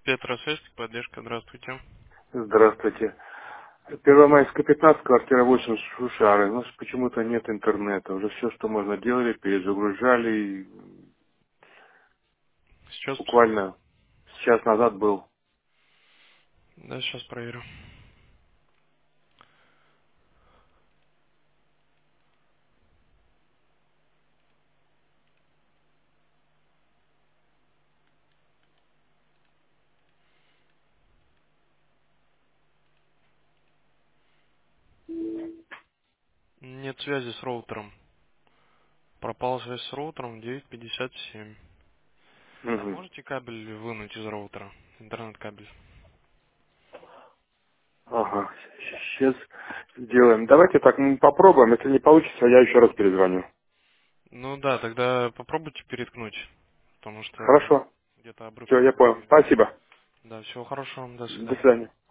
Петросвязь, поддержка, здравствуйте. Здравствуйте. Первомайская 15, квартира 8, Шушары. У нас почему-то нет интернета. Уже все, что можно, делали, перезагружали. И Сейчас посмотрим. буквально час назад был. Да, сейчас проверю. Нет связи с роутером. Пропала связь с роутером 9:57. А Мгм. можете кабель вынуть из роутера? Интернет-кабель. Ага, сейчас сделаем. Давайте так попробуем. Если не получится, я еще раз перезвоню. Ну да, тогда попробуйте переткнуть. Потому что Хорошо. где-то обрыв Все, я какой-то понял. есть. Спасибо. Да, всего хорошего вам, до До свидания. свидания.